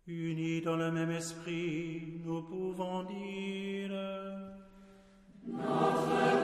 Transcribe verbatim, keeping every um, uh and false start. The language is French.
Unis dans le même esprit, nous pouvons dire: Notre